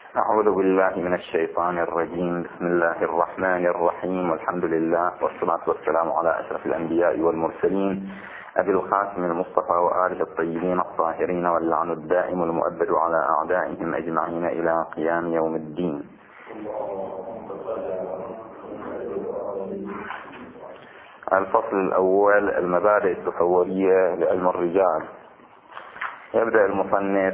أعوذ بالله من الشيطان الرجيم. بسم الله الرحمن الرحيم، والحمد لله والصلاة والسلام على أشرف الأنبياء والمرسلين أبي القاسم المصطفى وآله الطيبين الطاهرين، واللعن الدائم المؤبد على أعدائهم أجمعين إلى قيام يوم الدين. الفصل الأول: المبادئ التصورية لعلم الرجال. يبدأ المصنف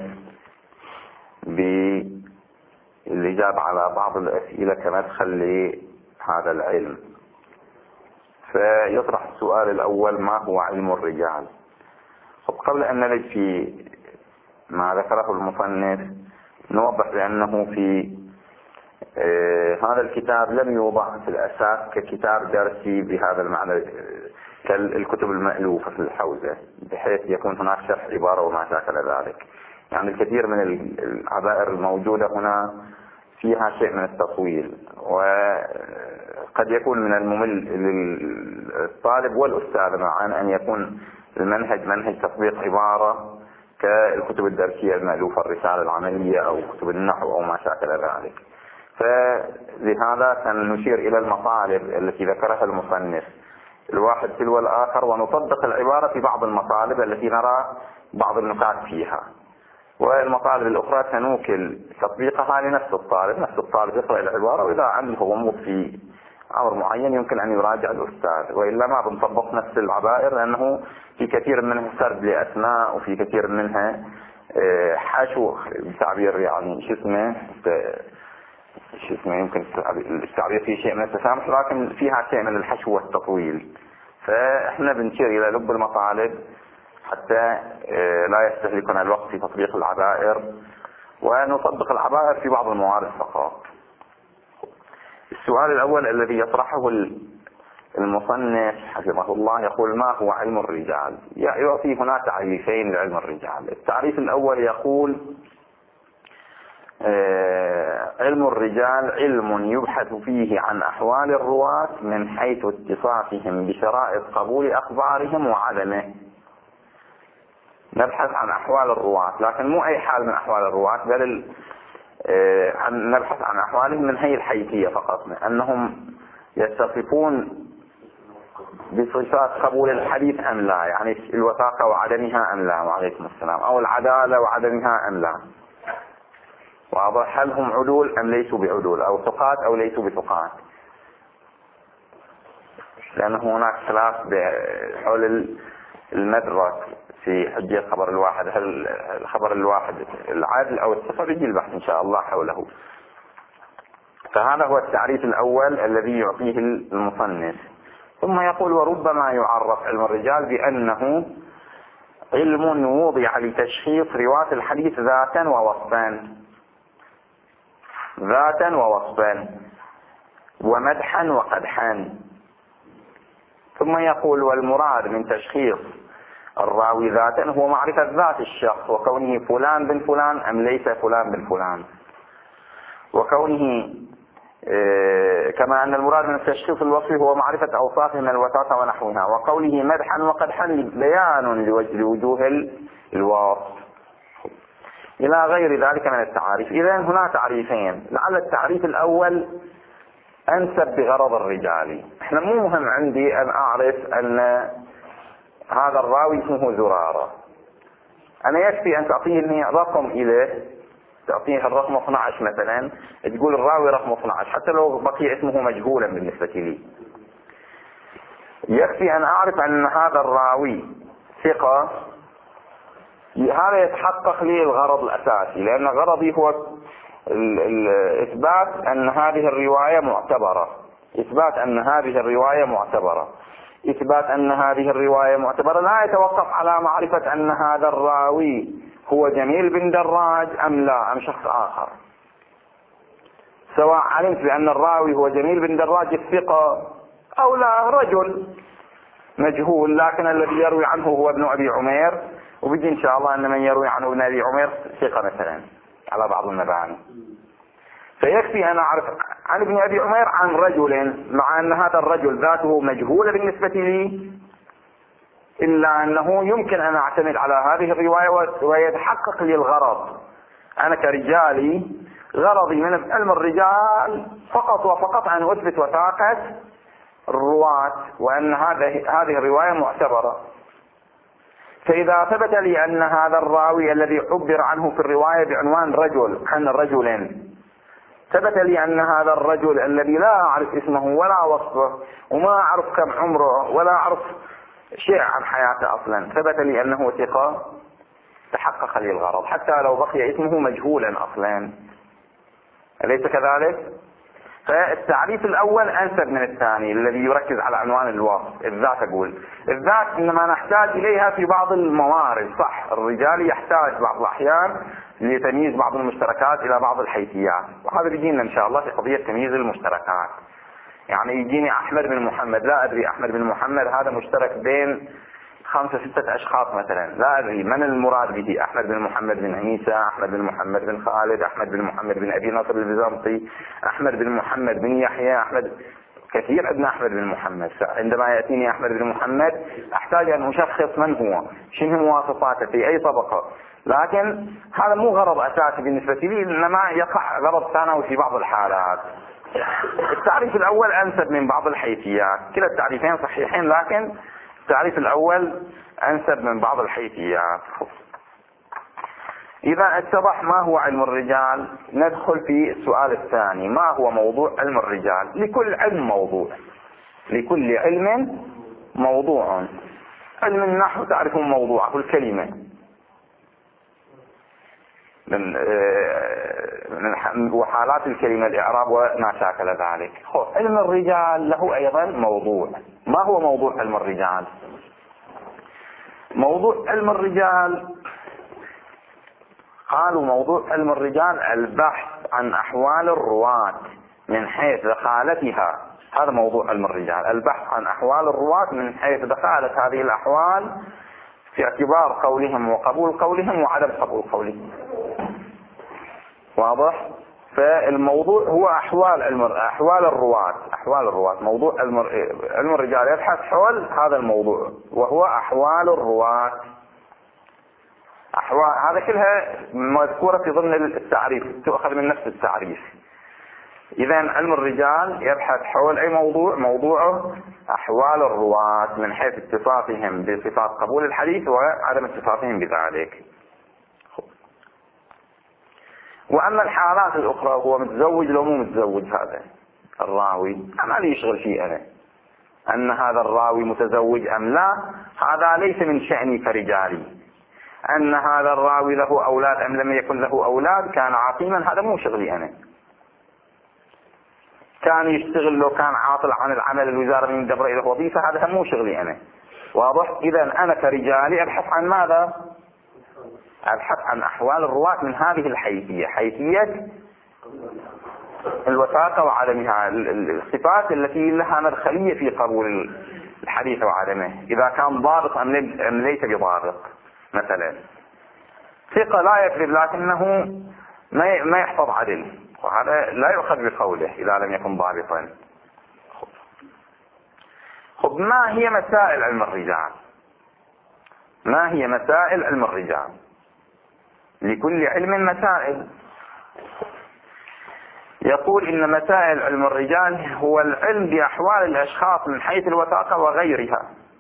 بالإجابة على بعض الأسئلة كمدخل لهذا العلم. فيطرح السؤال الأول: ما هو علم الرجال؟ قبل أن نلج في ما ذكره المصنف نوضح بأنه في هذا الكتاب لم يوضع في الأساس ككتاب درسي بهذا المعنى كالكتب المألوفة في الحوزة، بحيث يكون هناك شرح عبارة وما شاكل ذلك. يعني الكثير من العبائر الموجودة هنا فيها شيء من التطويل، وقد يكون من الممل للطالب والأستاذ معا أن يكون المنهج منهج تطبيق عبارة كالكتب الدرسية المألوفة، الرسالة العملية أو كتب النحو أو ما شاكل ذلك. فلهذا سنشير إلى المطالب التي ذكرها المصنف الواحد تلو الآخر، ونطبق العبارة في بعض المطالب التي نرى بعض النقاط فيها، والمطالب الأخرى سنوكل تطبيقها لنفس الطالب. نفس الطالب يقرأ العبارة، وإذا عنده غموض في أمر معين يمكن أن يراجع الأستاذ، وإلا ما بنطبق نفس العبائر، لأنه في كثير منها سرد لأسماء، وفي كثير منها حشو بتعبير يعني شو اسمه يمكن التعبير فيه شيء من التسامح، لكن فيها شيء من الحشو والتطويل. فإحنا بنشير إلى لب المطالب حتى لا يستهلكنا الوقت في تطبيق العبائر، ونطبق العبائر في بعض الموارد فقط. السؤال الأول الذي يطرحه المصنف حفظه الله يقول: ما هو علم الرجال؟ يعطي هنا تعريفين لعلم الرجال. التعريف الأول يقول: علم الرجال علم يبحث فيه عن أحوال الرواة من حيث اتصافهم بشرائط قبول أخبارهم وعدمه. نبحث عن أحوال الرواة، لكن مو أي حال من أحوال الرواة، بل نبحث عن أحوالهم من هي الحيثية فقط، أنهم يتصفون بصفات قبول الحديث أم لا، يعني الوثاقة وعدمها أم لا، وعليكم السلام، أو العدالة وعدمها أم لا. واضح؟ هل هم عدول أم ليسوا بعدول، أو ثقات أو ليسوا بثقات، لأنه هناك خلاف حول المدرك في حجية الخبر الواحد. هل الخبر الواحد العدل أو الثقة؟ بيجي البحث إن شاء الله حوله. فهذا هو التعريف الأول الذي يعطيه المصنف. ثم يقول: وربما يعرف علم الرجال بأنه علم وضع لتشخيص رواة الحديث ذاتا ووصفا ومدحا وقدحا. ثم يقول: والمراد من تشخيص الراوي ذاتا هو معرفة ذات الشخص، وكونه فلان بن فلان أم ليس فلان بن فلان، وكونه كما أن المراد من تشخيص الوصف هو معرفة أوصافه من الوثاقة ونحوها، وقوله مدحا وقدحا بيان لوجوه الوصف، إلى غير ذلك من التعاريف. إذن هنا تعريفين، لعل التعريف الأول أنسب بغرض الرجال. احنا مو مهم عندي أن أعرف أن هذا الراوي اسمه زرارة، أنا يكفي أن تعطيني رقم إليه، تعطيه الرقم 12 مثلا، تقول الراوي رقم 12 حتى لو بقي اسمه مجهولا بالنسبة لي. يكفي أن أعرف أن هذا الراوي ثقة، هذا يتحقق لي الغرض الأساسي، لأن غرضي هو إثبات أن هذه الرواية معتبرة، إثبات أن هذه الرواية معتبرة لا يتوقف على معرفة أن هذا الراوي هو جميل بن دراج أم لا، أم شخص آخر. سواء علمت بأن الراوي هو جميل بن دراج الثقة أو لا، رجل مجهول لكن الذي يروي عنه هو ابن أبي عمير، وبيجي إن شاء الله أن من يروي عنه ابن أبي عمير ثقة مثلا على بعض المباني. فيكفي أن أعرف عن ابن أبي عمير عن رجل، مع أن هذا الرجل ذاته مجهول بالنسبة لي، إلا أنه يمكن أن أعتمد على هذه الرواية ويتحقق لي الغرض. أنا كرجالي غرضي من علم الرجال فقط وفقط أن أثبت وثاقة الرواة وأن هذه الرواية معتبرة. فإذا ثبت لي أن هذا الراوي الذي عبر عنه في الرواية بعنوان رجل عن رجل، ثبت لي أن هذا الرجل الذي لا أعرف اسمه ولا وصفه وما أعرف كم عمره ولا أعرف شيء عن حياته أصلا، ثبت لي أنه ثقة، تحقق لي الغرض حتى لو بقي اسمه مجهولا أصلا. أليس كذلك؟ فالتعريف الأول أنسب من الثاني الذي يركز على عنوان الوصف. الذات أقول الذات إنما نحتاج إليها في بعض الموارد، صح، الرجال يحتاج بعض الأحيان لتمييز بعض المشتركات إلى بعض الحيثيات، وهذا بيجينا إن شاء الله في قضية تمييز المشتركات. يعني يجيني أحمد بن محمد، لا أدري أحمد بن محمد هذا مشترك بين 5-6 أشخاص مثلا، لا أدري من المراد به، أحمد بن محمد بن عيسى، أحمد بن محمد بن خالد، أحمد بن محمد بن أبي نصر البيزنطي، أحمد بن محمد بن يحيى، أحمد كثير عندنا أحمد بن محمد. عندما يأتيني أحمد بن محمد أحتاج أن أشخص من هو، شنو مواصفاته، في أي طبقة، لكن هذا مو غرض أساسي بالنسبة لي، إنما يقع غرض ثانوي في بعض الحالات. التعريف الأول أنسب من بعض الحيثيات، كلا التعريفين صحيحين لكن التعريف الأول أنسب من بعض الحيثيات. إذا اتضح ما هو علم الرجال ندخل في السؤال الثاني، ما هو موضوع علم الرجال؟ لكل علم موضوع، لكل علم موضوع. علم النحو تعرفون موضوعه الكلمة وحالات الكلمة الإعراب وما شاكل ذلك. علم الرجال له أيضا موضوع. ما هو موضوع علم الرجال؟ موضوع علم الرجال قالوا موضوع علم الرجال البحث عن أحوال الرواة من حيث دخالتها، هذا موضوع علم الرجال، البحث عن أحوال الرواة من حيث دخالة هذه الأحوال في اعتبار قولهم وقبول قولهم وعدم قبول قولهم. واضح؟ فالموضوع هو أحوال الرواة. موضوع علم الرجال يبحث حول هذا الموضوع وهو أحوال الرواة. هذا كلها مذكورة في ضمن التعريف، تؤخذ من نفس التعريف. إذا علم الرجال يبحث حول أي موضوع؟ موضوعه أحوال الرواة من حيث اتصافهم بصفات قبول الحديث وعدم اتصافهم بذلك. وأما الحالات الأخرى، هو متزوج لو مو متزوج هذا الراوي، ما لي يشغل فيه أنا أن هذا الراوي متزوج أم لا، هذا ليس من شأني كرجالي. أن هذا الراوي له أولاد أم لم يكن له أولاد، كان عاقيما، هذا مو شغلي أنا. كان يشتغل لو كان عاطل عن العمل الوزارة من دبر إلى وظيفة، هذا مو شغلي أنا. واضح؟ إذا أنا كرجالي أبحث عن ماذا؟ أبحث عن أحوال الرواة من هذه الحيثية، حيثية الوثاقة وعدمها، الصفات التي لها مدخلية في قبول الحديث وعدمه، إذا كان ضابط أم ليس بضابط. مثلا ثقة لا يكذب لكنه ما يحفظ عدل، وهذا لا يؤخذ بقوله إذا لم يكن ضابطا. خب، ما هي مسائل علم الرجال؟ ما هي مسائل علم الرجال؟ لكل علم مسائل. يقول إن مسائل علم الرجال هو العلم بأحوال الأشخاص من حيث الوثاقة وغيرها.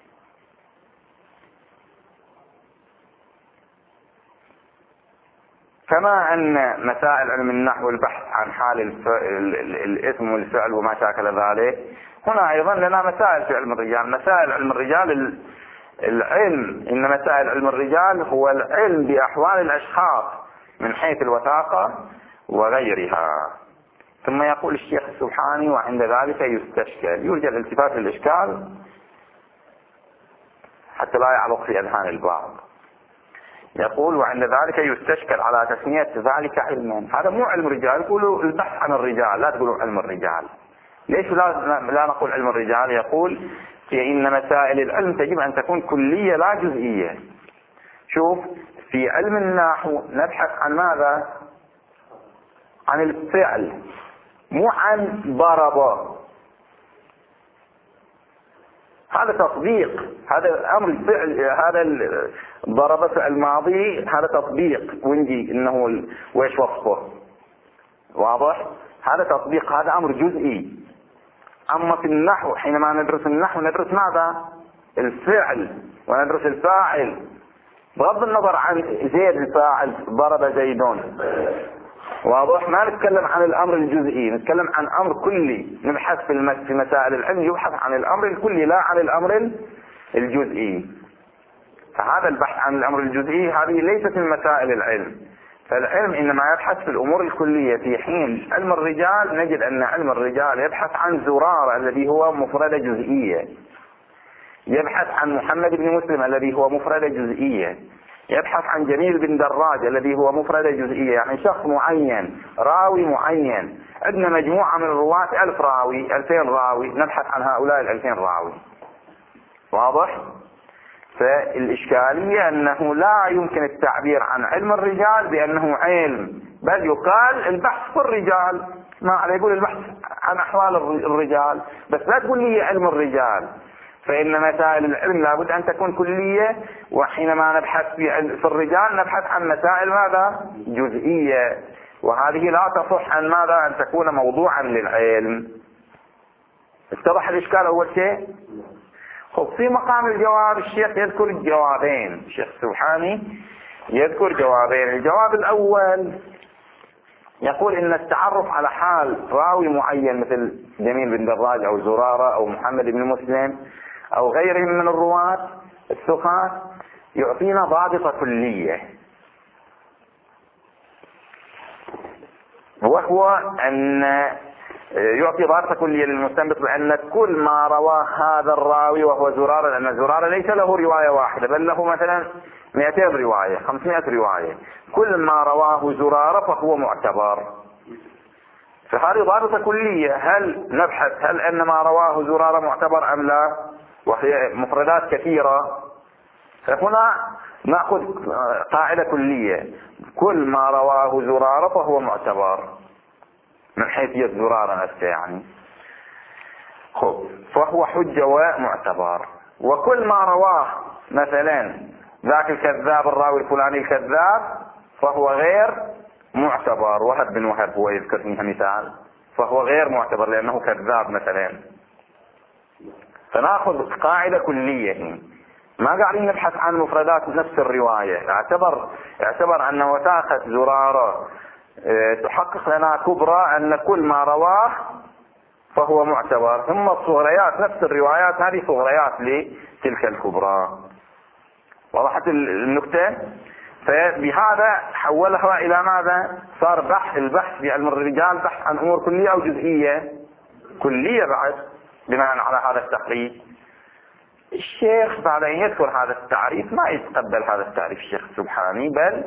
كما أن مسائل علم النحو البحث عن حال الاسم والفعل وما شاكل ذلك، هنا أيضا لنا مسائل في علم الرجال. مسائل علم الرجال العلم، إن مسائل علم الرجال هو العلم بأحوال الأشخاص من حيث الوثاقة وغيرها. ثم يقول الشيخ السبحاني: وعند ذلك يستشكل، يوجد التفات للإشكال حتى لا يعلق في أذهان البعض. يقول: وعند ذلك يستشكل على تسمية ذلك علما. هذا مو علم الرجال، يقولوا البحث عن الرجال، لا تقولوا علم الرجال. ليش لا نقول علم الرجال؟ يقول: إن مسائل العلم تجب أن تكون كلية لا جزئية. شوف، في علم النحو نبحث عن ماذا؟ عن الفعل، مو عن ضرب. هذا تطبيق، هذا أمر الفعل، هذا ضرب فعل ماضي، هذا تطبيق ونجي إنه وإيش وصفه. واضح؟ هذا تطبيق، هذا أمر جزئي. أما في النحو حينما ندرس النحو ندرس ماذا؟ الفعل، وندرس الفاعل بغض النظر عن زيد الفاعل ضرب زيدون. واضح؟ ما نتكلم عن الأمر الجزئي، نتكلم عن أمر كلي. نبحث في مسائل العلم يبحث عن الأمر الكلي لا عن الأمر الجزئي. فهذا البحث عن الأمر الجزئي هذه ليست من مسائل العلم. فالعلم إنما يبحث في الأمور الكلية، في حين علم الرجال نجد أن علم الرجال يبحث عن زرارة الذي هو مفردة جزئية، يبحث عن محمد بن مسلم الذي هو مفردة جزئية، يبحث عن جميل بن دراج الذي هو مفردة جزئية، يعني شخص معين، راوي معين. عندنا مجموعة من الرواة 1000 راوي 2000 راوي، نبحث عن هؤلاء 2000 راوي. واضح؟ فالإشكالية أنه لا يمكن التعبير عن علم الرجال بأنه علم، بل يقال البحث في الرجال. ما عليه يقول البحث عن أحوال الرجال، بس لا تقول لي علم الرجال. فإن مسائل العلم لابد أن تكون كلية، وحينما نبحث في الرجال نبحث عن مسائل ماذا؟ جزئية، وهذه لا تصح أن ماذا؟ أن تكون موضوعا للعلم. اتضح الإشكال أول شيء؟ في مقام الجواب الشيخ يذكر الجوابين، الشيخ السبحاني يذكر جوابين. الجواب الأول يقول إن التعرف على حال راوي معين مثل جميل بن دراج أو زرارة أو محمد بن مسلم أو غيرهم من الرواة الثقات يعطينا ضابطة كلية، وهو أن يعطي ضابطة كلية للمستنبط بأن كل ما رواه هذا الراوي وهو زرارة، لأن زرارة ليس له رواية واحدة بل له مثلا 200 رواية 500 رواية، كل ما رواه زرارة فهو معتبر. فهذه ضابطة كلية. هل نبحث هل أن ما رواه زرارة معتبر أم لا، وهي مفردات كثيرة. فهنا نأخذ قاعدة كلية، كل ما رواه زرارة فهو معتبر من حيث زرارة نفسه يعني. فهو حجة ومعتبر. وكل ما رواه مثلا ذاك الكذاب الراوي الفلاني الكذاب فهو غير معتبر. وهب بن وهب هو يذكر فيها مثال، فهو غير معتبر لأنه كذاب مثلا. فنأخذ قاعدة كلية، ما قاعدين نبحث عن مفردات نفس الرواية. اعتبر أن وثاقة زرارة تحقق لنا كبرى أن كل ما رواه فهو معتبر، ثم الصغريات نفس الروايات هذه صغريات لتلك الكبرى. وضحت النكتة؟ فبهذا حولها إلى ماذا؟ صار البحث بعلم الرجال بحث عن أمور كلية أو جزئية؟ كلية بعد بناء على هذا التقريب. الشيخ بعد أن يذكر هذا التعريف ما يتقبل هذا التعريف الشيخ السبحاني، بل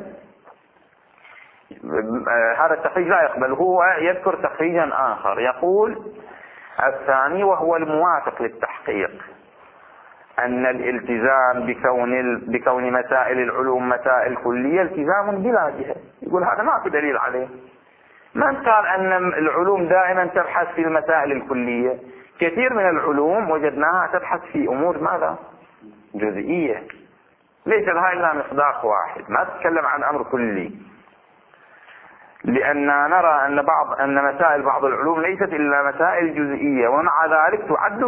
هذا التخريج لا يقبل. هو يذكر تخريجا آخر يقول الثاني وهو الموافق للتحقيق، أن الالتزام بكون مسائل العلوم مسائل كلية التزام بلا جهة. يقول هذا ما في دليل عليه. من قال أن العلوم دائما تبحث في المسائل الكلية؟ كثير من العلوم وجدناها تبحث في أمور ماذا؟ جزئية، ليس لها إلا مصداق واحد، ما تتكلم عن أمر كلي. لأننا نرى أن مسائل بعض العلوم ليست إلا مسائل جزئية، ومع ذلك تعد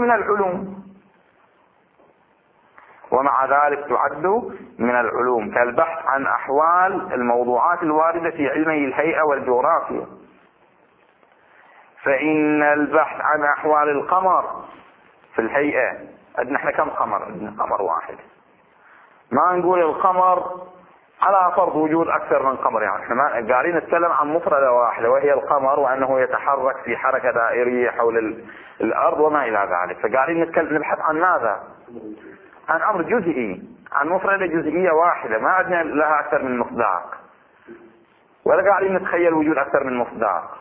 من العلوم، كالبحث عن أحوال الموضوعات الواردة في علمي الهيئة والجغرافيا. فإن البحث عن أحوال القمر في الهيئة، نحن كم قمر؟ قمر واحد، ما نقول القمر على فرض وجود أكثر من قمر، يعني احنا قاعدين نتكلم عن مفردة واحدة وهي القمر، وأنه يتحرك في حركة دائرية حول الأرض وما إلى ذلك. فقاعدين نبحث عن ماذا؟ عن أمر جزئي، عن مفردة جزئية واحدة ما عندنا لها أكثر من مصداق، ولا قاعدين نتخيل وجود أكثر من مصداق.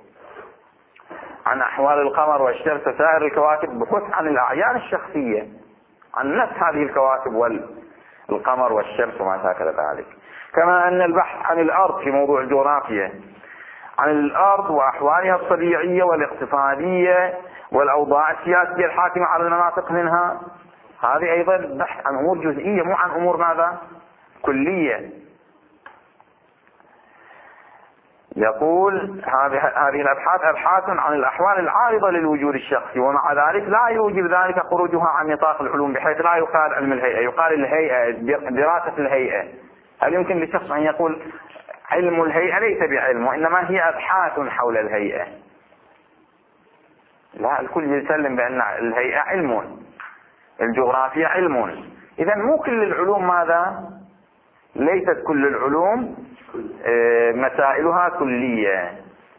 عن أحوال القمر والشمس وسائر الكواكب، بحث عن الأعيان الشخصية، عن نفس هذه الكواكب والقمر والشمس وما شاكل ذلك. كما أن البحث عن الأرض في موضوع الجغرافيا، عن الأرض وأحوالها الطبيعية والاقتصادية والأوضاع السياسية الحاكمة على المناطق منها، هذه أيضا بحث عن أمور جزئية مو عن أمور ماذا؟ كلية. يقول هذه الأبحاث أبحاث عن الأحوال العارضة للوجود الشخصي، ومع ذلك لا يوجب ذلك خروجها عن نطاق العلوم، بحيث لا يقال علم الهيئة، يقال الهيئة، دراسة الهيئة. هل يمكن لشخص أن يقول علم الهيئة ليس بعلم، وإنما هي أبحاث حول الهيئة؟ لا، الكل يسلم بأن الهيئة علم، الجغرافيا علم. إذا مو كل العلوم ماذا؟ ليست كل العلوم مسائلها كلية.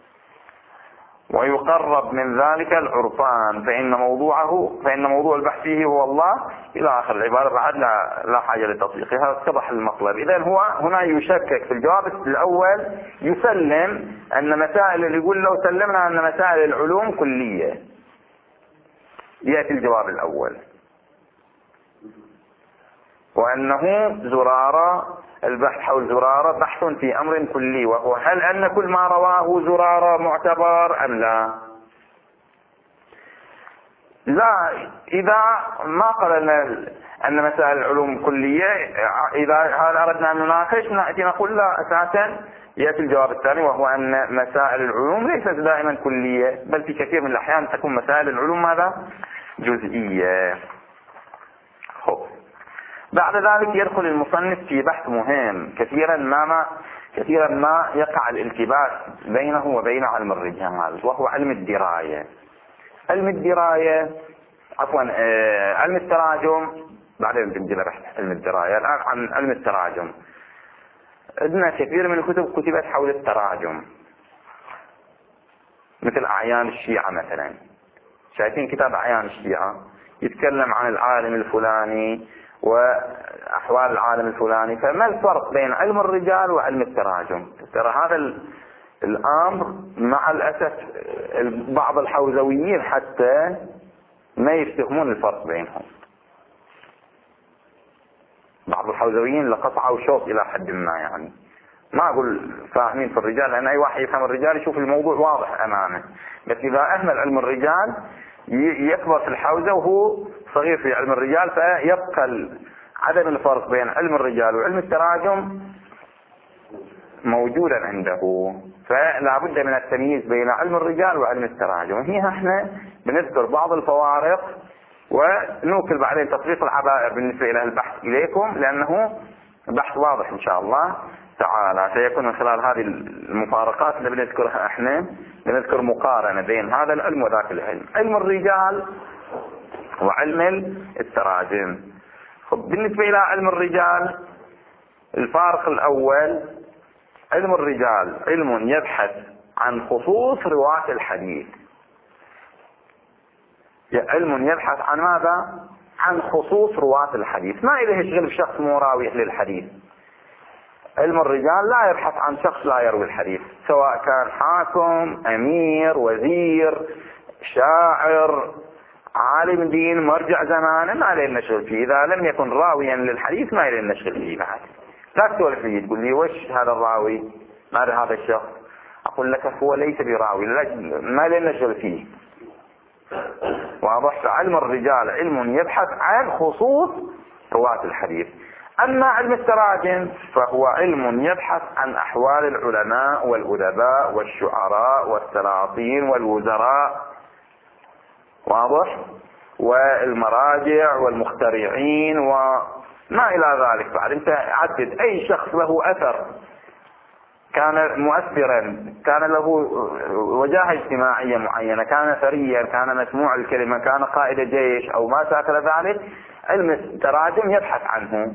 ويقرب من ذلك العرفان فإن موضوع البحث فيه هو الله، إلى آخر العبارة. بعد لا حاجة لتطبيقها، اتضح المطلب. إذا هو هنا يشكك في الجواب الأول، يسلم أن مسائل، اللي يقول لو سلمنا أن مسائل العلوم كلية، يأتي الجواب الأول، وأنه زرارة، البحث حول زرارة بحث في أمر كلي، وهو هل أن كل ما رواه زرارة معتبر أم لا؟ لا، إذا ما قال أن مسائل العلوم كلية، إذا أردنا أن نناقش نأتي نقول لا، أساسا يأتي الجواب الثاني، وهو أن مسائل العلوم ليست دائما كلية، بل في كثير من الأحيان تكون مسائل العلوم ماذا؟ جزئية. بعد ذلك يدخل المصنف في بحث مهم، كثيرا ما يقع الالتباس بينه وبين علم الرجال، وهو علم الدراية. علم التراجم، بعدين بنجي بحث علم الدراية. الآن عن علم التراجم، عندنا كثير من الكتب كتبت حول التراجم، مثل أعيان الشيعة مثلا. شايفين كتاب أعيان الشيعة يتكلم عن العالم الفلاني وأحوال العالم الفلاني. فما الفرق بين علم الرجال وعلم التراجم؟ ترى هذا الأمر مع الأسف بعض الحوزويين حتى ما يفتهمون الفرق بينهم. بعض الحوزويين لقطعوا شوط إلى حد ما، يعني ما أقول فاهمين في الرجال، لأن أي واحد يفهم الرجال يشوف الموضوع واضح أمامه، بس إذا أهمل علم الرجال يكبر في الحوزة وهو صغير في علم الرجال، فيبقى عدم الفرق بين علم الرجال وعلم التراجم موجودا عنده. فلا بد من التمييز بين علم الرجال وعلم التراجم. هنا احنا بنذكر بعض الفوارق، ونوكل بعدين تطبيق العبائر بالنسبة إلى البحث إليكم، لأنه بحث واضح إن شاء الله تعالى سيكون من خلال هذه المفارقات اللي بنذكرها احنا، بنذكر مقارنة بين هذا العلم وذاك العلم، علم الرجال وعلم التراجم. بالنسبة إلى علم الرجال، الفارق الأول، علم الرجال علم يبحث عن خصوص رواة الحديث. علم يبحث عن ماذا؟ عن خصوص رواة الحديث، ما إذا يشغل بشخص مو راوي للحديث. علم الرجال لا يبحث عن شخص لا يروي الحديث، سواء كان حاكم، أمير، وزير، شاعر، عالم دين، مرجع زمان، ما لين نشغل فيه. إذا لم يكن راويا للحديث ما لين نشغل فيه. بعد لا تسولف لي تقول لي وش هذا الراوي، ماذا هذا الشخص، أقول لك هو ليس براوي، ما لين نشغل فيه. واضح؟ علم الرجال علم يبحث عن خصوص رواة الحديث. أما علم التراجم فهو علم يبحث عن أحوال العلماء والأدباء والشعراء والسلاطين والوزراء، واضح، والمراجع والمخترعين وما إلى ذلك. بعد انت عدد أي شخص له أثر، كان مؤثرا، كان له وجاهة اجتماعية معينة، كان ثريا، كان مسموع الكلمة، كان قائد جيش أو ما شاكل ذلك، علم التراجم يبحث عنه.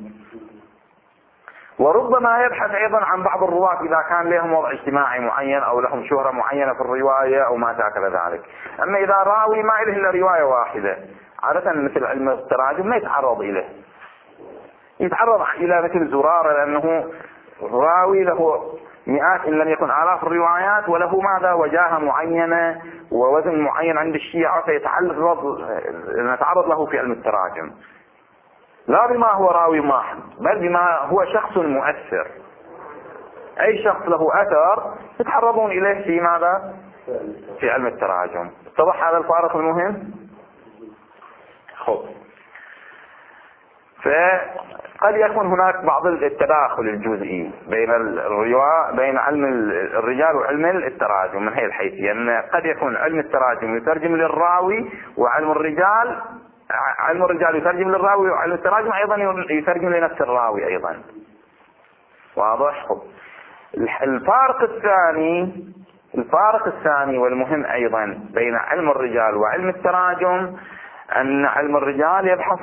وربما يبحث أيضا عن بعض الرواة إذا كان لهم وضع اجتماعي معين أو لهم شهرة معينة في الرواية أو ما شاكل ذلك. أما إذا راوي ما إله إلا رواية واحدة، عادة مثل علم التراجم ما يتعرض إليه، يتعرض إلى مثل زرارة، لأنه راوي له مئات إن لم يكن آلاف الروايات، وله ماذا وجاهة معينة ووزن معين عند الشيعة، فنتعرض له في علم التراجم لا بما هو راوي واحد، بل بما هو شخص مؤثر. أي شخص له أثر يتعرضون إليه في ماذا؟ في علم التراجم. اتضح هذا الفارق المهم؟ قد يكون هناك بعض التداخل الجزئي بين علم الرجال وعلم التراجم من هذه الحيثية، أن قد يكون علم التراجم يترجم للراوي، وعلم الرجال يترجم للراوي، وعلم التراجم أيضا يترجم لنفس الراوي أيضا. واضح؟ الفارق الثاني والمهم أيضا بين علم الرجال وعلم التراجم أن علم الرجال يبحث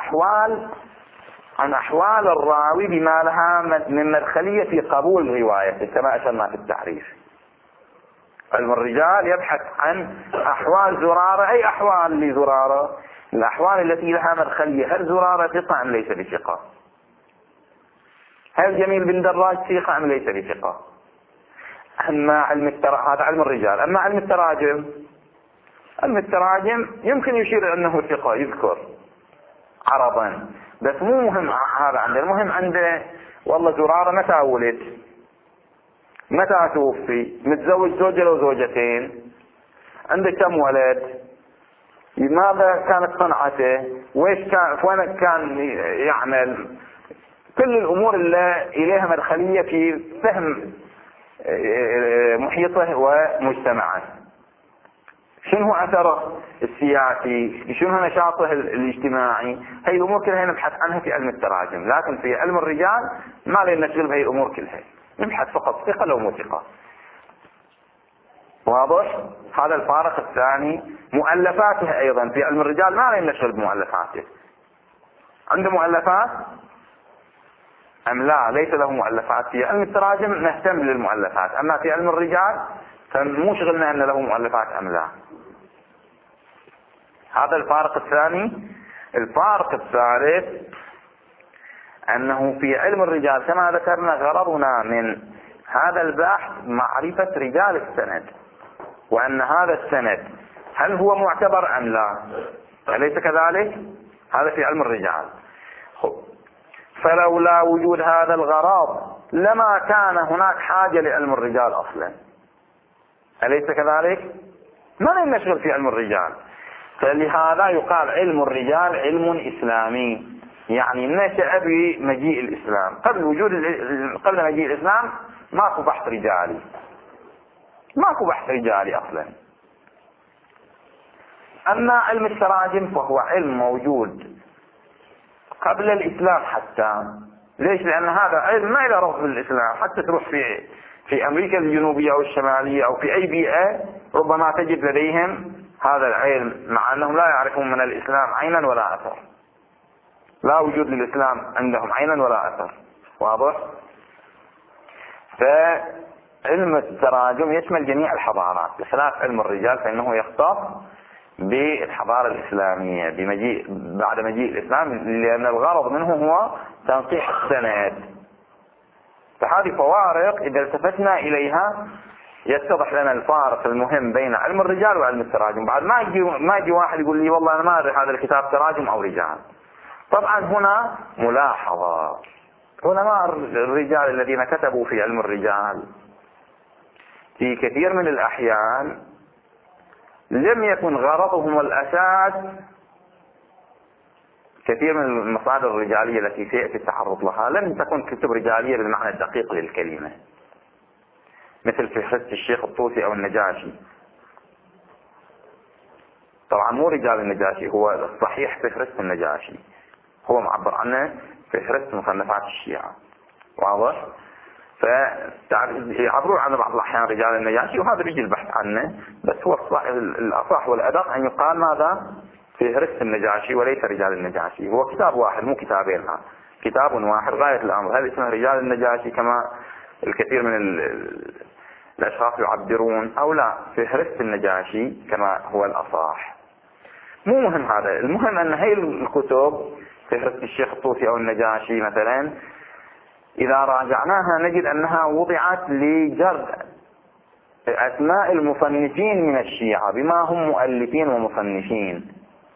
عن أحوال الراوي بما لها من مدخلية في قبول روايته كما أشرنا في التعريف. علم الرجال يبحث عن أحوال زرارة، أي أحوال لزرارة، الأحوال التي لها مدخلية، هل زرارة ثقة أم ليس بثقة، هل جميل بن دراج ثقة أم ليس بثقة. أما هذا علم الرجال. أما علم التراجم يمكن يشير أنه ثقة، يذكر عرضا، بس مو مهم هذا عنده. المهم عنده والله زرارة متى ولد، متى توفي، متزوج زوجة لو زوجتين، عنده كم ولد، لماذا كانت صنعته، وين كان يعمل، كل الأمور اللي إليها مدخلية في فهم محيطه ومجتمعه. شنو أثره السياسي، شنو نشاطه الاجتماعي، هاي الأمور كلها نبحث عنها في علم التراجم. لكن في علم الرجال ما لنا نشغل بهاي الأمور كلها، نبحث فقط ثقة لو مو ثقة. واضح؟ هذا الفارق الثاني. مؤلفاته أيضا في علم الرجال ما لنا نشغل بمؤلفاته. عنده مؤلفات أم لا؟ ليس له مؤلفات. في علم التراجم نهتم للمؤلفات، أما في علم الرجال فمو شغلنا أن له مؤلفات أم لا. هذا الفارق الثاني. الفارق الثالث أنه في علم الرجال كما ذكرنا غرضنا من هذا البحث معرفة رجال السند، وأن هذا السند هل هو معتبر أم لا، أليس كذلك؟ هذا في علم الرجال. فلولا وجود هذا الغرض لما كان هناك حاجة لعلم الرجال أصلا، أليس كذلك؟ ما نشغل في علم الرجال. فلهذا يقال علم الرجال علم إسلامي، يعني نشأ بمجيء الإسلام. قبل مجيء الإسلام ماكو بحث رجالي أصلا. أما علم التراجم فهو علم موجود قبل الإسلام حتى. ليش؟ لأن هذا علم ما له رفض بالإسلام. حتى تروح في أمريكا الجنوبية أو الشمالية أو في أي بيئة ربما تجد لديهم هذا العلم، مع أنهم لا يعرفون من الإسلام عينا ولا أثر. لا وجود للإسلام عندهم عينا ولا أثر. واضح؟ فعلم التراجم يشمل جميع الحضارات، بخلاف علم الرجال فإنه يختص بالحضارة الإسلامية بعد مجيء الإسلام، لأن الغرض منه هو تنقيح السند. فهذه فوارق إذا التفتنا إليها يتضح لنا الفارق المهم بين علم الرجال وعلم التراجم. بعد ما يجي واحد يقول لي والله أنا ما أدري هذا الكتاب تراجم أو رجال. طبعا هنا ملاحظة، علماء الرجال الذين كتبوا في علم الرجال في كثير من الأحيان لم يكن غرضهم الأساس كثير من المصادر الرجالية التي سيأتي التعرض لها لم تكن كتب رجالية بالمعنى الدقيق للكلمة، مثل فهرست الشيخ الطوسي أو النجاشي. طبعا مو رجال النجاشي، هو الصحيح فهرست النجاشي، هو معبر عنه فهرست مصنفات الشيعة. واضح؟ فيعبرون عنه بعض الأحيان رجال النجاشي، وهذا بيجي البحث عنه، بس هو الأصح والأدق أن يقال ماذا؟ فهرست النجاشي وليس رجال النجاشي. هو كتاب واحد مو كتابين، كتاب واحد غاية الأمر. هل اسمه رجال النجاشي كما الكثير من الأشخاص يعبرون أو لا؟ فهرست النجاشي كما هو الأصح. مو مهم هذا، المهم أن هاي الكتب فهرست الشيخ الطوسي أو النجاشي مثلا إذا راجعناها نجد أنها وضعت لجرد أسماء المصنفين من الشيعة بما هم مؤلفين ومصنفين،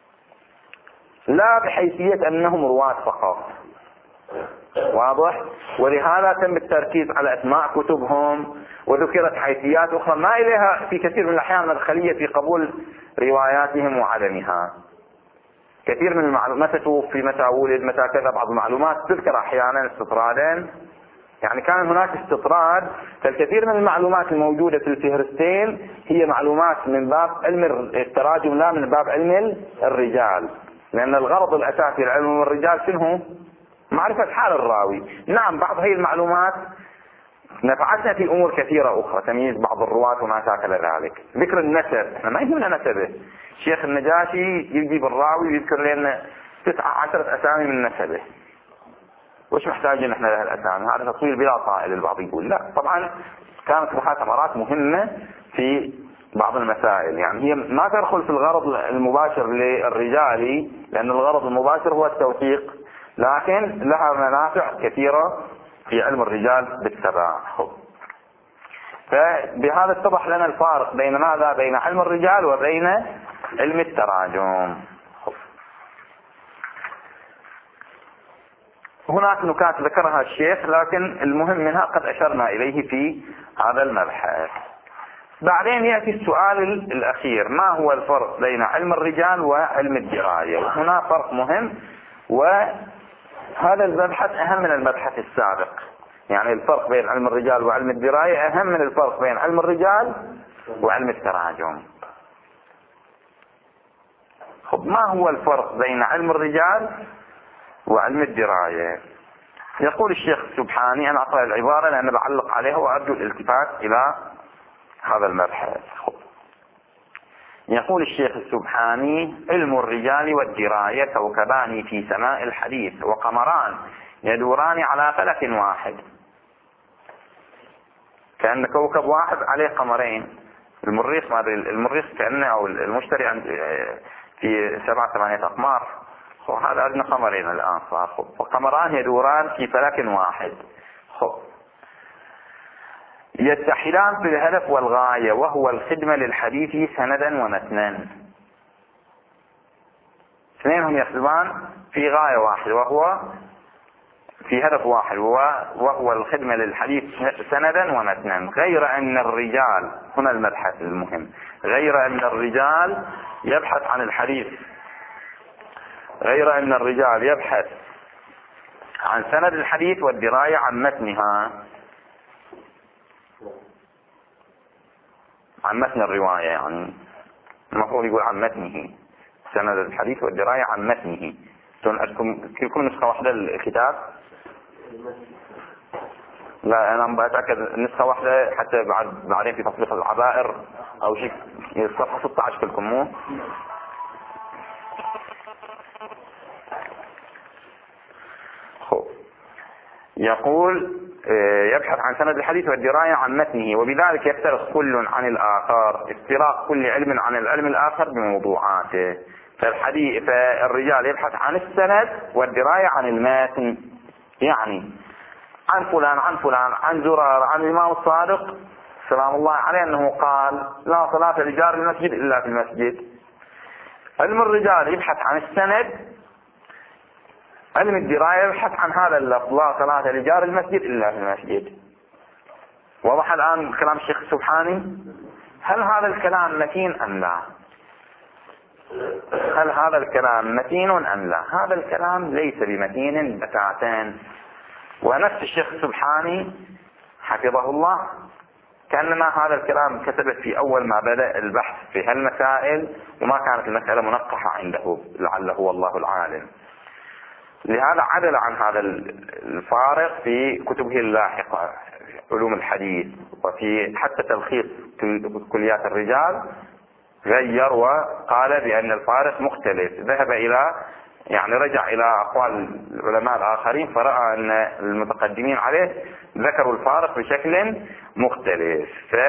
لا بحيثية أنهم رواة فقط. واضح؟ ولهذا تم التركيز على أسماء كتبهم، وذكرت حيثيات أخرى ما إليها في كثير من الأحيان مدخلية في قبول رواياتهم وعدمها. كثير من المعلومات، متى توفي، متى ولد، متى كذا، بعض المعلومات تذكر احيانا استطرادا، يعني كان هناك استطراد. فالكثير من المعلومات الموجودة في الفهرستين هي معلومات من باب علم التراجم لا من باب علم الرجال، لأن الغرض الأساسي لعلم الرجال شنو؟ معرفة حال الراوي. نعم بعض هذه المعلومات نفعتنا في أمور كثيرة أخرى، تمييز بعض الرواة وما شاكل ذلك. ذكر النسب، احنا ما يهمنا نسبه. الشيخ النجاشي يجيب الراوي ويذكر لنا 19 أسامي من نسبه، وش محتاجين احنا لها الأسامي؟ هذا تطويل بلا طائل. البعض يقول لا، طبعا كانت لها ثمرات مهمة في بعض المسائل، يعني هي ما تدخل في الغرض المباشر للرجالي، لأن الغرض المباشر هو التوثيق، لكن لها منافع كثيرة في علم الرجال بالتبع. فبهذا اتضح لنا الفارق بين ماذا؟ بين علم الرجال وبين علم التراجم. هناك نكات ذكرها الشيخ، لكن المهم منها قد أشرنا إليه في هذا المبحث. بعدين يأتي السؤال الأخير: ما هو الفرق بين علم الرجال وعلم الدراية؟ وهنا فرق مهم، وهذا المبحث أهم من المبحث السابق. يعني الفرق بين علم الرجال وعلم الدراية أهم من الفرق بين علم الرجال وعلم التراجم. ما هو الفرق بين علم الرجال وعلم الدراية؟ يقول الشيخ السبحاني، أنا أقرأ العبارة لأن بعلق عليها وأرجو الالتفات إلى هذا المبحث. يقول الشيخ السبحاني: علم الرجال والدراية كوكبان في سماء الحديث، وقمران يدوران على فلك واحد. كأن كوكب واحد عليه قمرين. المريخ كأنه أو المشتري في 7-8 أقمار، وهذا عندنا قمرين الآن صار. وقمران يدوران في فلك واحد، يتحدان في الهدف والغاية، وهو الخدمة للحديث سندا ومتنا. اثنينهم يخدمان في غاية واحدة، وهو في هدف واحد، وهو الخدمة للحديث سندا ومتنا. غير أن الرجال، هنا المبحث المهم، غير أن الرجال يبحث عن الحديث، غير أن الرجال يبحث عن سند الحديث والدراية عن متنها، عن متن الرواية. يعني المفروض يقول عن متنه، سند الحديث والدراية عن متنه. كلكم نسخة واحدة الكتاب؟ لا أنا بتأكد نسخة واحدة، حتى بعدين في تطبيق العبائر أو شيء. الصفحة 16 كلكم مو؟ يقول يبحث عن سند الحديث والدراية عن متنه، وبذلك يفترق كل عن الآخر افتراق كل علم عن العلم الآخر بموضوعاته. فالرجال يبحث عن السند والدراية عن المتن، يعني عن فلان عن فلان عن زرار عن الإمام الصادق سلام الله عليه أنه قال: لا صلاة لجار المسجد إلا في المسجد. علم الرجال يبحث عن السند، علم الدراية يبحث عن هذا اللفظ: لا صلاة لجار المسجد إلا في المسجد. وضح الآن كلام الشيخ السبحاني؟ هل هذا الكلام متين أم لا؟ هل هذا الكلام متين أم لا؟ هذا الكلام ليس بمتين بتاتا. ونفس الشيخ السبحاني حفظه الله كأنما هذا الكلام كتبه في أول ما بدأ البحث في هالمسائل، وما كانت المسألة منقحة عنده لعله والله العالم. لهذا عدل عن هذا الفارق في كتبه اللاحقة علوم الحديث، وفي حتى تلخيص كليات الرجال غير وقال بأن الفارق مختلف. ذهب إلى يعني رجع إلى أقوال العلماء الآخرين، فرأى أن المتقدمين عليه ذكروا الفارق بشكل مختلف.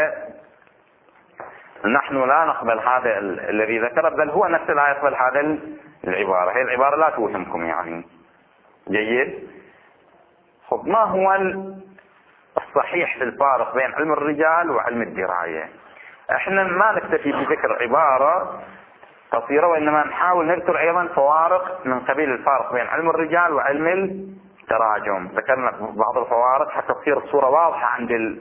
فنحن لا نقبل هذا الذي ذكره، بل هو نفسه لا يقبل هذا العبارة. هي العبارة لا توهمكم يعني. جيد. ما هو الصحيح في الفارق بين علم الرجال وعلم الدراية؟ احنا ما نكتفي بذكر عبارة قصيرة، وإنما نحاول نذكر أيضا فوارق من قبيل الفارق بين علم الرجال وعلم التراجم. ذكرنا بعض الفوارق حتى تصير الصورة واضحة عند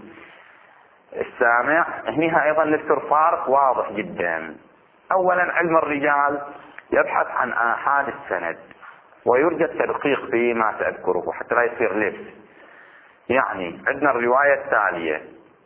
السامع. هنا أيضا نذكر فارق واضح جدا. أولا علم الرجال يبحث عن آحاد السند ويرجى التدقيق فيما سأذكره حتى لا يصير لبس. يعني عندنا الرواية التالية: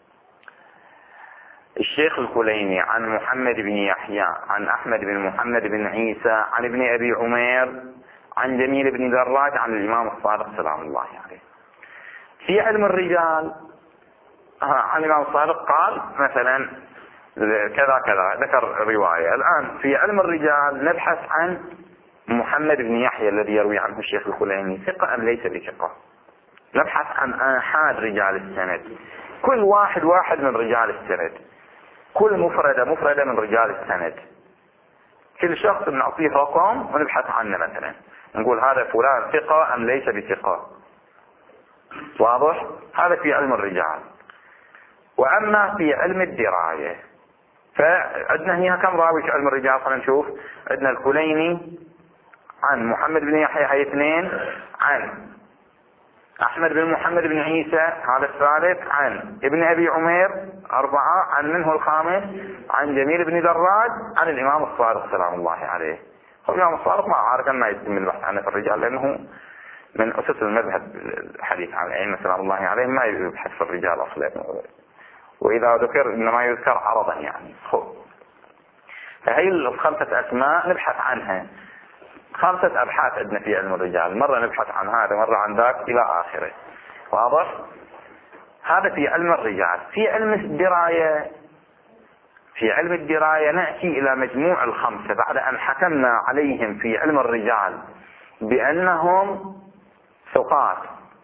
الشيخ الكليني عن محمد بن يحيى عن أحمد بن محمد بن عيسى عن ابن أبي عمير عن جميل بن دراج عن الإمام الصادق سلام الله عليه. في علم الرجال عن الإمام الصادق قال مثلا كذا كذا، ذكر رواية. الآن في علم الرجال نبحث عن محمد بن يحيى الذي يروي عنه الشيخ الكليني، ثقة أم ليس بثقة. نبحث عن آحاد رجال السند، كل واحد واحد من رجال السند، كل مفردة مفردة من رجال السند، كل شخص نعطيه رقم ونبحث عنه، مثلا نقول هذا فلان ثقة أم ليس بثقة. واضح؟ هذا في علم الرجال. وأما في علم الدراية فعندنا هنا كم راوي في علم الرجال؟ خلينا نشوف. عندنا الكليني عن محمد بن يحيى هي 2، عن أحمد بن محمد بن عيسى هذا الثالث، عن ابن أبي عمير 4، عن منه الخامس عن جميل بن دراج عن الإمام الصادق سلام الله عليه. الإمام الصادق ما عارف أن ما يتم البحث عنه في الرجال، لأنه من أسس المذهب الحديث عن الأئمة سلام الله عليه ما يبحث في الرجال أصلا، وإذا ذكر إنما يذكر عرضا يعني. فهي الخمسة أسماء نبحث عنها، 5 أبحاث عندنا في علم الرجال، مرة نبحث عن هذا مرة عن ذاك إلى آخره. واضح؟ هذا في علم الرجال. في علم الدراية، في علم الدراية نأتي إلى مجموع ال5 بعد أن حكمنا عليهم في علم الرجال بأنهم ثقات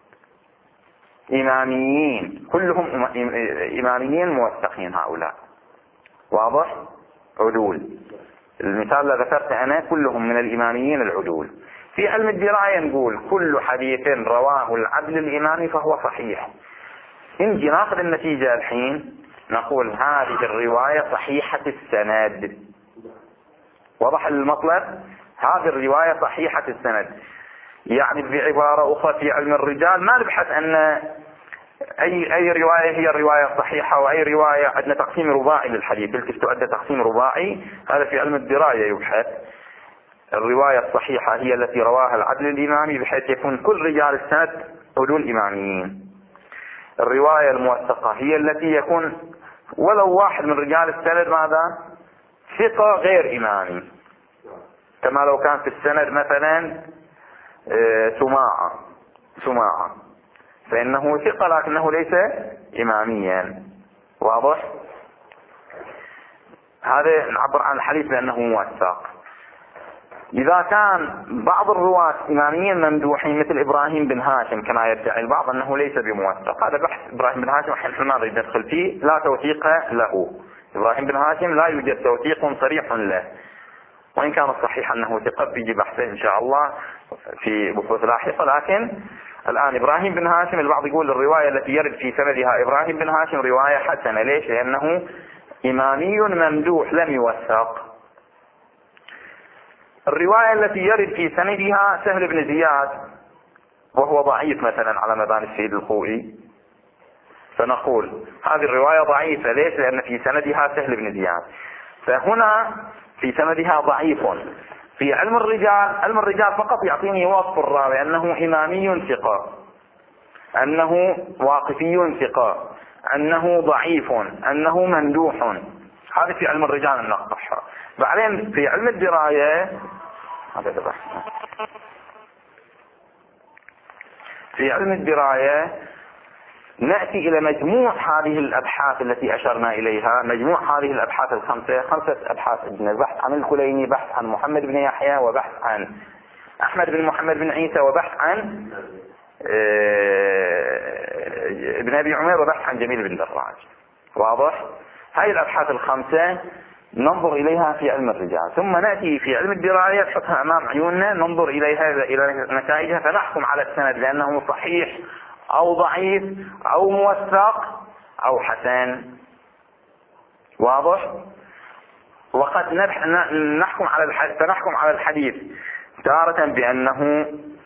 إماميين، كلهم إماميين موثقين هؤلاء. واضح؟ عدول. المثال الذي ذكرت أنا كلهم من الإماميين العدول. في علم الدراية نقول كل حديث رواه العدل الإمامي فهو صحيح. نجي ناخذ النتيجة الحين نقول هذه الرواية صحيحة السند. وضح المطلب؟ هذه الرواية صحيحة السند. يعني بعبارة أخرى في علم الرجال ما نبحث أن أي رواية هي الرواية الصحيحة وأي رواية. عندنا تقسيم رباعي للحديث، تلك تؤدى تقسيم رباعي، هذا في علم الدراية يبحث. الرواية الصحيحة هي التي رواها العدل الإمامي بحيث يكون كل رجال السند عدول إماميين. الرواية الموثقة هي التي يكون ولو واحد من رجال السند ماذا؟ ثقة غير إمامي، كما لو كان في السند مثلا سماعة فإنه ثقة لكنه ليس إماميا. واضح؟ هذا نعبر عن الحديث بأنه موثق. إذا كان بعض الرواة إماميين ممدوحين مثل إبراهيم بن هاشم كما يدعي البعض أنه ليس بموثق، هذا بحث إبراهيم بن هاشم حين ما نريد ندخل فيه، لا توثيق له. إبراهيم بن هاشم لا يوجد توثيق صريح له، وإن كان الصحيح أنه ثقة بيجي بحثه إن شاء الله في بحوث لاحقة. لكن الآن إبراهيم بن هاشم البعض يقول الرواية التي يرد في سندها إبراهيم بن هاشم رواية حسنة. ليش؟ لأنه إمامي ممدوح لم يوثق. الرواية التي يرد في سندها سهل بن زياد وهو ضعيف مثلا على مبان السيد الخوئي، فنقول هذه الرواية ضعيفة. ليش؟ لأن في سندها سهل بن زياد، فهنا في سندها ضعيف. في علم الرجال فقط يعطيني وصف الراوي أنه إمامي ثقة، أنه واقفي ثقة، أنه ضعيف، أنه ممدوح. هذا في علم الرجال نقطعها. بعدين في علم الدراية في علم الدراية نأتي إلى مجموع هذه الأبحاث التي أشرنا إليها. مجموع هذه الأبحاث ال5 5 أبحاث عندنا: بحث عن الكليني، بحث عن محمد بن يحيى، وبحث عن أحمد بن محمد بن عيسى، وبحث عن ابن أبي عمير، وبحث عن جميل بن دراج. واضح؟ هذه الأبحاث ال5 ننظر إليها في علم الرجال، ثم نأتي في علم الدراية نحطها أمام عيوننا ننظر إلى نتائجها فنحكم على السند لأنه صحيح أو ضعيف أو موثق أو حسن. واضح؟ وقد نحكم على الحديث تارة بأنه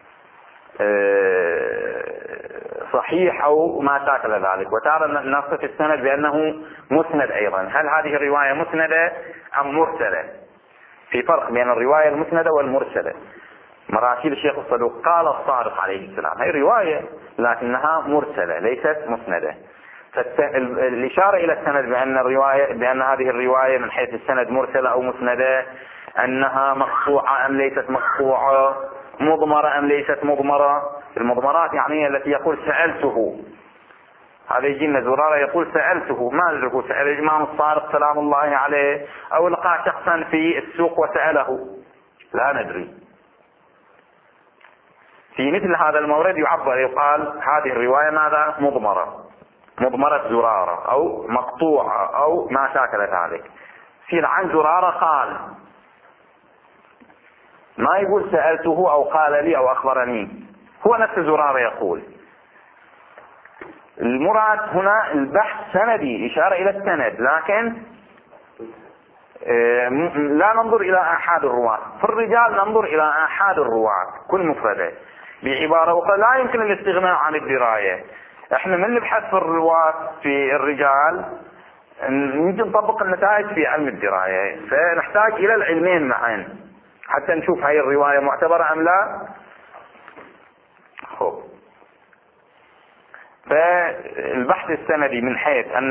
صحيح أو ما شاكل ذلك، وتارة نصف السند بأنه مسند أيضا. هل هذه الرواية مسندة أم مرسلة؟ في فرق بين الرواية المسندة والمرسلة. مراسيل الشيخ الصدوق قال الصادق عليه السلام هي رواية لكنها مرسلة ليست مسندة. فالإشارة إلى السند بأن هذه الرواية من حيث السند مرسلة أو مسندة، أنها مقطوعة أم ليست مقطوعة، مضمرة أم ليست مضمرة. المضمرات يعني التي يقول سألته، هذا يجينا زرارة يقول سألته، ما ندري سأل الإمام الصادق سلام الله عليه أو لقى شخصا في السوق وسأله، لا ندري. في مثل هذا المورد يقال هذه الرواية ماذا؟ مضمرة زرارة أو مقطوعة أو ما شاكل ذلك. في عن زرارة قال، ما يقول سألته أو قال لي أو أخبرني، هو نفس زرارة يقول. المراد هنا البحث سندي، إشارة إلى السند، لكن لا ننظر إلى آحاد الرواة. في الرجال ننظر إلى آحاد الرواة كل مفردة. بعبارة أخرى لا يمكن الاستغناء عن الدراية. احنا من نبحث في الرواة في الرجال نجي نطبق النتائج في علم الدراية، فنحتاج إلى العلمين معا حتى نشوف هاي الرواية معتبرة أم لا. خب، فالبحث السندي من حيث أن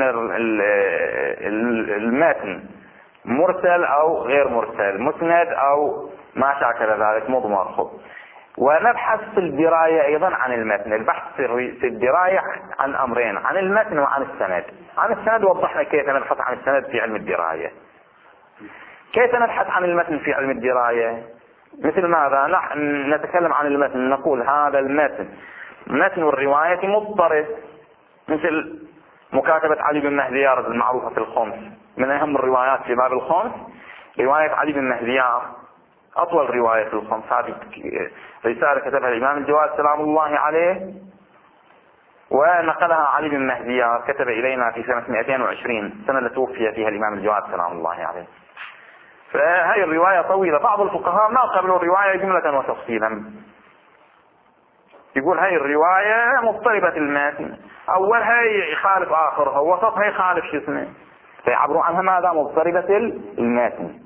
المتن مرسل أو غير مرسل، مسند أو ما شاكل ذلك، مضمر. خب، ونبحث في الدراية أيضا عن المتن. البحث في الدراية عن أمرين، عن المتن وعن السند. عن السند وضحنا كيف نبحث عن السند في علم الدراية. كيف نبحث عن المتن في علم الدراية؟ مثل ماذا؟ نحن نتكلم عن المتن، نقول هذا المتن متن الرواية مضطرب، مثل مكاتبة علي بن مهديار المعروفة في الخمس، من أهم الروايات في باب الخمس رواية علي بن مهديار، أطول رواية في الخمس. هذه رسالة كتبها الإمام الجواد سلام الله عليه، ونقلها علي بن مهديار، كتب إلينا في سنة 220، السنة التي توفي فيها الإمام الجواد سلام الله عليه. فهي الرواية طويلة. بعض الفقهاء ما قبلوا الرواية جملة وتفصيلا، يقول هاي الرواية مضطربة المتن، أولها يخالف آخرها، وسطها يخالف شو اسمه، فيعبروا عنها ماذا؟ مضطربة المتن.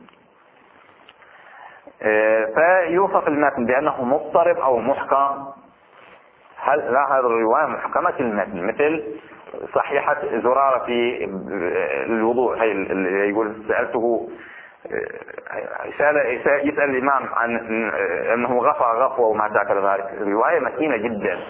فيوصف المتن بأنه مضطرب أو محكم. لا، هذه الرواية محكمة المتن، مثل صحيحة زرارة في الوضوء، هي اللي يقول سألته، يسأل الإمام عن أنه غفى غفوة وما ذاكر ذلك، رواية متينة جدا،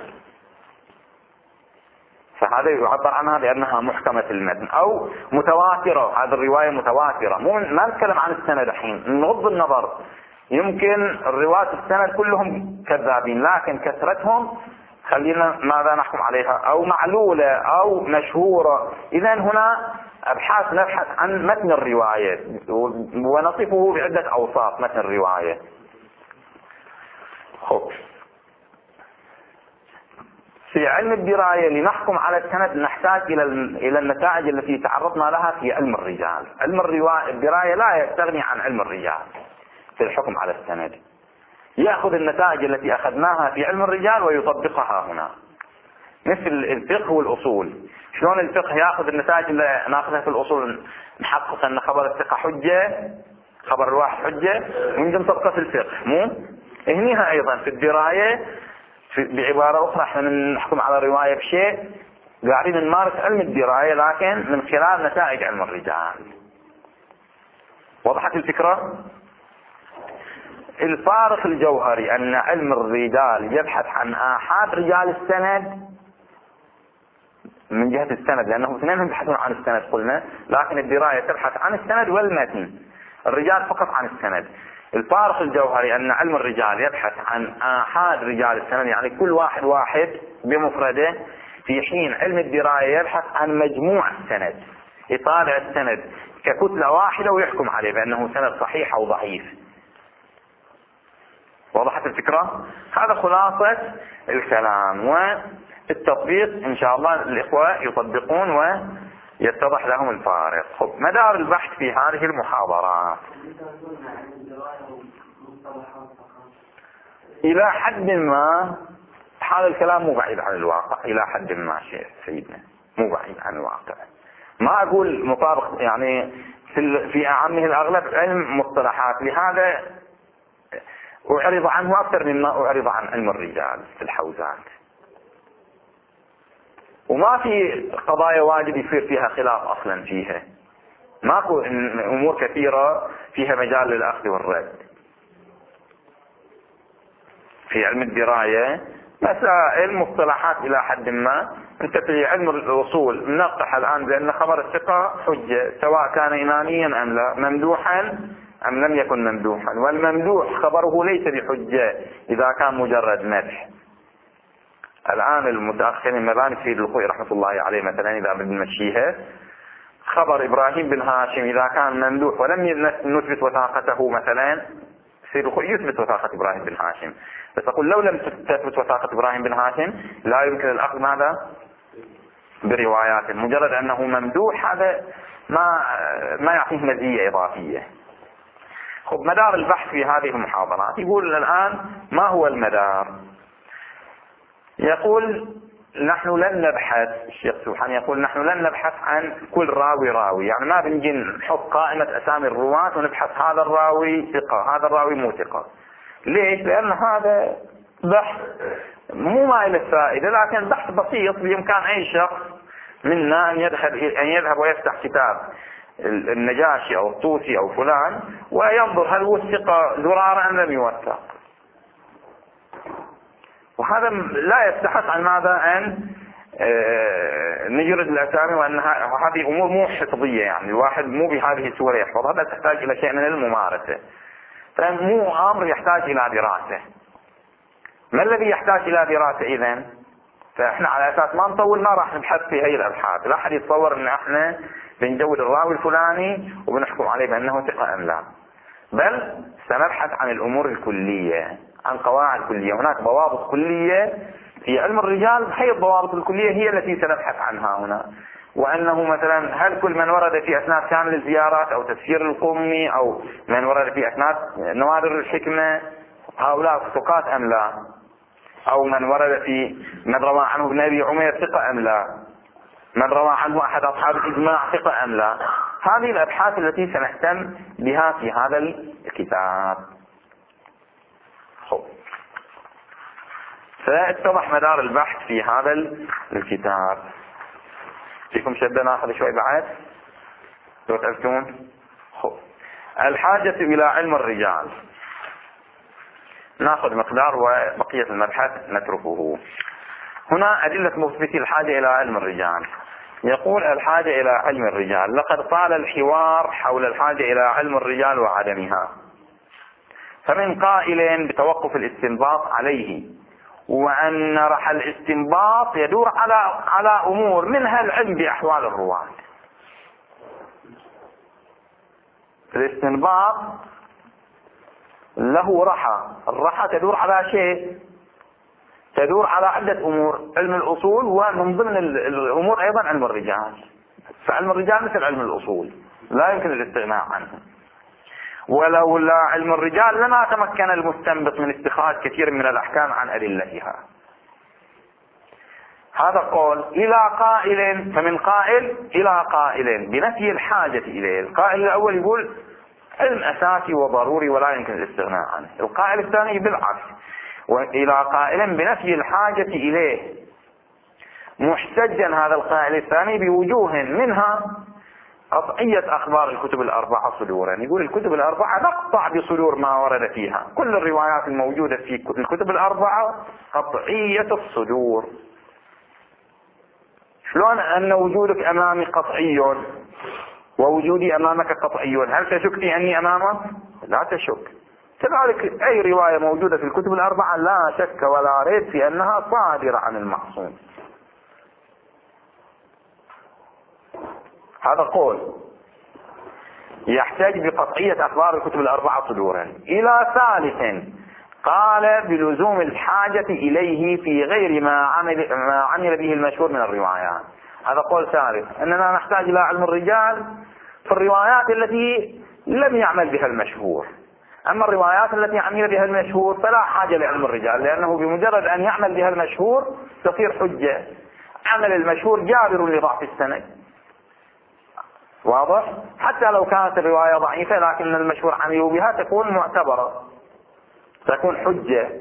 فهذا يعبر عنها بأنها محكمة المتن أو متواترة. هذه الرواية متواترة. ما نتكلم عن السند الحين، نغض النظر، يمكن الرواة السند كلهم كذابين، لكن كثرتهم خلينا ماذا نحكم عليها، أو معلولة أو مشهورة. إذا هنا نبحث عن متن الرواية ونصفه بعدة أوصاف متن الرواية. خب، في علم الدراية لنحكم على السند نحتاج إلى النتائج التي تعرضنا لها في علم الرجال. علم الدراية لا يستغني عن علم الرجال في الحكم على السند، يأخذ النتائج التي أخذناها في علم الرجال ويطبقها هنا، مثل الفقه والأصول. شلون الفقه يأخذ النتائج اللي ناخذها في الأصول، نحقق أن خبر الثقة حجة، خبر الواحد حجة، ونجي نطبقها في الفقه. مو هنيها أيضا في الدراية بعبارة أخرى احنا نحكم على رواية بشيء، قاعدين نمارس علم الدراية لكن من خلال نتائج علم الرجال. وضحت الفكرة؟ الفارق الجوهري أن علم الرجال يبحث عن آحاد رجال السند من جهة السند، لأنهم اثنين يبحثون عن السند قلنا، لكن الدراية تبحث عن السند والمتن، الرجال فقط عن السند. الفارق الجوهري أن علم الرجال يبحث عن آحاد رجال السند، يعني كل واحد بمفرده، في حين علم الدراية يبحث عن مجموع السند، يطالع السند ككتلة واحدة ويحكم عليه بأنه سند صحيح أو ضعيف. وضحت الفكرة؟ هذا خلاصة الكلام، والتطبيق إن شاء الله الإخوة يطبقون ويتضح لهم الفارق. خب، مدار البحث في هذه المحاضرات إلى حد ما، هذا الكلام مو بعيد عن الواقع، إلى حد ما شيء سيدنا مو بعيد عن الواقع، ما أقول مطابق يعني في أعمه الأغلب علم مصطلحات، لهذا أعرض عنه أكثر مما أعرض عن علم الرجال في الحوزات. وما في قضايا واجب يصير فيها خلاف أصلا فيها، ماكو أمور كثيرة فيها مجال للأخذ والرد. في علم الدراية مسائل مصطلحات إلى حد ما. أنت في علم الأصول نقح الآن بأن خبر الثقة حجة سواء كان إماميا أم لا، ممدوحا أم لم يكن ممدوحا، والممدوح خبره ليس بحجة إذا كان مجرد مدح. الآن المتأخرين مباني سيد الخوئي رحمة الله عليه مثلا إذا بنمشيها، خبر إبراهيم بن هاشم إذا كان ممدوح ولم نثبت وثاقته مثلا، سيد الخوئي يثبت وثاقة إبراهيم بن هاشم، بس أقول لو لم تثبت وثاقة إبراهيم بن هاشم لا يمكن الأخذ ماذا بروايات، مجرد أنه ممدوح هذا ما يعطيه مزية إضافية. خب مدار البحث في هذه المحاضرات يقول الآن ما هو المدار؟ يقول نحن لن نبحث، الشيخ سبحان يقول نحن لن نبحث عن كل راوي، يعني ما بنجي نحط قائمة أسامي الرواة ونبحث هذا الراوي ثقة هذا الراوي مو ثقة. ليش؟ لأن هذا بحث مو ما له فائدة، لكن بحث بسيط بإمكان أي شخص منا أن يذهب ويفتح كتاب النجاشي أو الطوسي أو فلان وينظر هل وثق زرارة أم لم يوثق. وهذا لا يستحق عن ماذا أن نجرد الأسامي، وأن هذه أمور مو حفظية، يعني الواحد مو بهذه الصورة يحفظ، هذا تحتاج إلى شيء من الممارسة، فمو أمر يحتاج إلى دراسة. ما الذي يحتاج إلى دراسة إذن؟ فإحنا على أساس ما نطول ما راح نبحث في هذه الأبحاث، لا أحد يتصور أن إحنا بنجود الراوي الفلاني وبنحكم عليه بأنه ثقة أم لا، بل سنبحث عن الأمور الكلية، عن قواعد كلية. هناك ضوابط كلية في علم الرجال، هي الضوابط الكلية هي التي سنبحث عنها هنا. وأنه مثلا هل كل من ورد في أسناد كامل الزيارات أو تفسير القمي أو من ورد في أسناد نوادر الحكمة هؤلاء ثقات أم لا، أو من ورد في من روى عنه ابن أبي عمير ثقة أم لا، من روى عنه أحد أصحاب الإجماع ثقة أم لا. هذه الأبحاث التي سنهتم بها في هذا الكتاب. فاتضح مدار البحث في هذا الكتاب. فيكم شدة ناخذ شوي بعد لو تأذكون. الحاجة إلى علم الرجال، ناخذ مقدار وبقية المبحث نتركه. هنا أدلة مثبتي الحاجة إلى علم الرجال. يقول الحاجة إلى علم الرجال، لقد طال الحوار حول الحاجة إلى علم الرجال وعدمها، فمن قائل بتوقف الاستنباط عليه، وأن رح الاستنباط يدور على أمور منها العلم بأحوال الرواة. الاستنباط له الرحى تدور على شيء، تدور على عدة أمور، علم الأصول ومن ضمن الأمور أيضا علم الرجال. فعلم الرجال مثل علم الأصول لا يمكن الاستغناء عنه، ولولا علم الرجال لما تمكن المستنبط من اتخاذ كثير من الأحكام عن أدلتها. هذا قول إلى قائل، فمن قائل إلى قائل بنفي الحاجة إليه. القائل الأول يقول علم أساسي وضروري ولا يمكن الاستغناء عنه، القائل الثاني بالعكس، وإلى قائل بنفي الحاجة إليه، محتجا هذا القائل الثاني بوجوه منها قطعية أخبار الكتب الأربعة صدورا. يقول الكتب الأربعة نقطع بصدور ما ورد فيها، كل الروايات الموجودة في الكتب الأربعة قطعية الصدور. شلون أن وجودك أمامي قطعي ووجودي أمامك قطعي، هل تشك في أني أمامك؟ لا تشك. كذلك أي رواية موجودة في الكتب الأربعة لا شك ولا ريب في أنها صادرة عن المعصوم. هذا قول يحتاج بقطعية أخبار الكتب الأربعة صدورا. إلى ثالث قال بلزوم الحاجة إليه في غير ما عمل به المشهور من الروايات. هذا قول ثالث، أننا نحتاج إلى علم الرجال في الروايات التي لم يعمل بها المشهور، أما الروايات التي عمل بها المشهور فلا حاجة لعلم الرجال، لأنه بمجرد أن يعمل بها المشهور تصير حجة. عمل المشهور جابر لضعف السند. واضح؟ حتى لو كانت الرواية ضعيفة لكن المشهور عملوا بها تكون معتبرة، تكون حجة.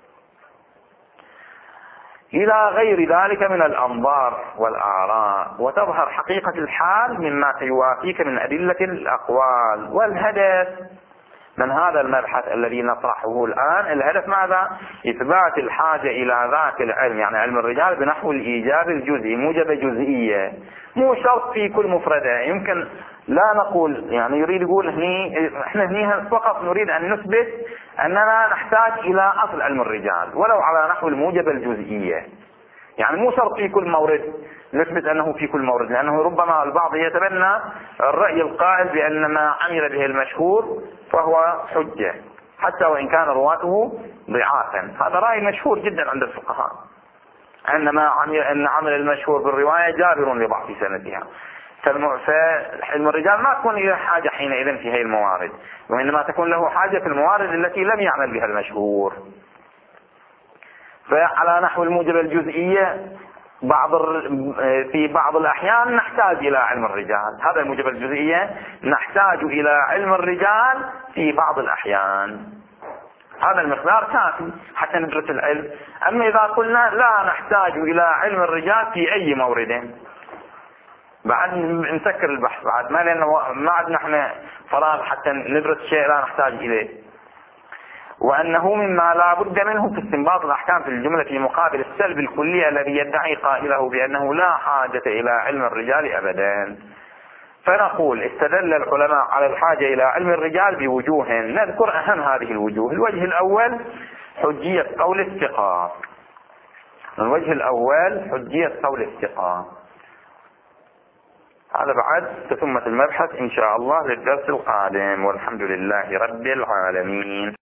إلى غير ذلك من الأنظار والآراء، وتظهر حقيقة الحال مما سيوافيك من أدلة الأقوال. والهدف من هذا المبحث الذي نطرحه الآن، الهدف ماذا؟ إثبات الحاجة إلى ذاك العلم، يعني علم الرجال بنحو الإيجاب الجزئي، موجبة جزئية، مو شرط في كل مفردة. يمكن لا نقول، يعني يريد يقول احنا هني فقط نريد أن نثبت أننا نحتاج إلى أصل علم الرجال ولو على نحو الموجبة الجزئية، يعني مو شرط في كل مورد نثبت أنه في كل مورد، لأنه ربما البعض يتبنى الرأي القائل بأن ما عمل به المشهور فهو حجة حتى وإن كان رواته ضعافا. هذا رأي مشهور جدا عند الفقهاء، أن عمل المشهور بالرواية جابر لضعف سندها. فعلم الرجال ما تكون له حاجة حينئذ في هذه الموارد، وإنما تكون له حاجة في الموارد التي لم يعمل بها المشهور. فعلى نحو الموجبة الجزئية في بعض الأحيان نحتاج إلى علم الرجال، هذا الموجبة الجزئية، نحتاج إلى علم الرجال في بعض الأحيان، هذا المقدار كافي حتى ندرس العلم. أما إذا قلنا لا نحتاج إلى علم الرجال في أي مورد، بعد نسكر البحث، بعد ما لأنه ما عندنا احنا فراغ حتى ندرس شيء لا نحتاج إليه. وأنه مما لا بد منه في استنباط الأحكام في الجملة في مقابل السلب الكلي الذي يدعي قائله بأنه لا حاجة إلى علم الرجال أبدا. فنقول استدل العلماء على الحاجة إلى علم الرجال بوجوه، نذكر أهم هذه الوجوه. الوجه الأول حجية قول الثقة، الوجه الأول حجية قول الثقة. هذا بعد تتمة المبحث إن شاء الله للدرس القادم، والحمد لله رب العالمين.